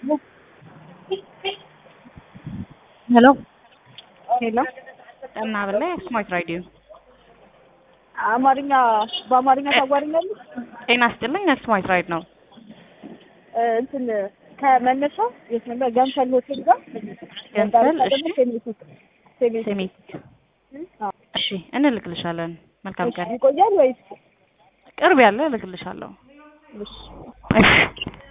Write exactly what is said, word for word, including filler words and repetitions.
Hello. Hello. እና በላይ ስማርት ራዲዮ አማርኛ በአማርኛ ታጓሪኛለሽ? ጤና ይስጥልኝ። ስማርት ራዲዮ ነው። እንትን ከመነሻው የት ነበር? ገንፈል ሆቴል ጋር ገንፈል። እሺ ሴሚት ሴሚት። እሺ እንልክልሻለን። መልካም ቀን። ይቆያል ወይስ ቅርብ ያለ እልክልሻለሁ። እሺ እሺ